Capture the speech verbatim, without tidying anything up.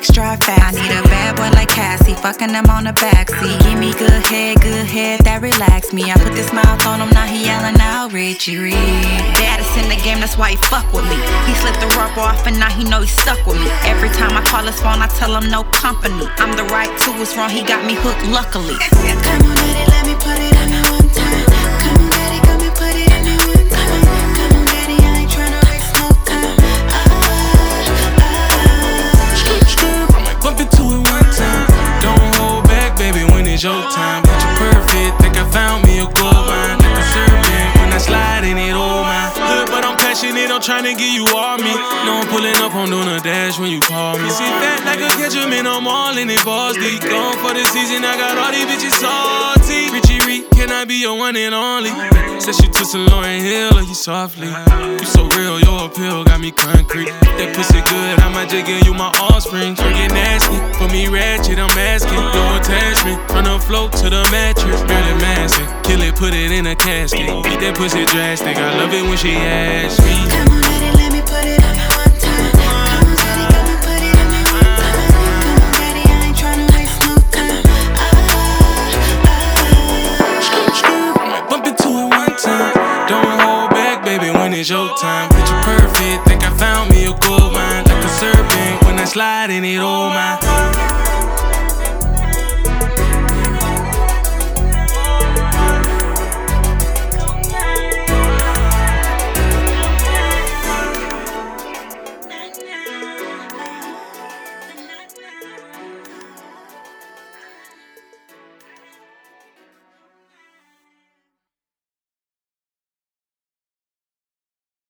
Lex drive fast. I need a bad boy like Cassie, fucking him on the backseat. Give me good head, good head, that relax me. I put this mouth on him, now he yelling out, Richie Reed. Baddest in the game, that's why he fuck with me. He slipped the rope off and now he know he stuck with me. Every time I call his phone, I tell him no company. I'm the right two, it's wrong, he got me hooked luckily. Come on, daddy, let me put it in me one time. Come on, daddy, come and put it in me one time. Come on, daddy, I ain't tryna waste no time. Ah, ah. Skirt, skirt, I might bump into it one time. Don't hold back, baby, when it's your time. Picture perfect, think I found me a gold mine. Like a serpent, when I slide in it, oh my. Hood, but I'm passionate, I'm tryna give you all me. No, I'm pulling up, I'm doing a dash when you call me. Sit back like a catcher, man, I'm all in it, balls deep. Gone for the season, I got all these bitches salty. Richie Reed, can I be your one and only? Said she twistin' Lauryn Hill, or you softly. You so real, your appeal got me concrete. That pussy good, I might just give you my offspring. Twerk it nasty, for me ratchet, I'm asking. No attachment, from the float to the mattress. Barely massive, kill it, put it in a casket. Beat that pussy drastic, I love it when she asks me. Come on, daddy, let me put it in me one time. Come on, daddy, come and put it in me one time. Come on, daddy, I ain't tryna waste no time. Ah, ah. Skirt, skirt, I might bump into it one time. Don't hold back, baby, when it's your time. Picture perfect, think I found me a gold mine. Like a serpent, when I slide in it, oh my.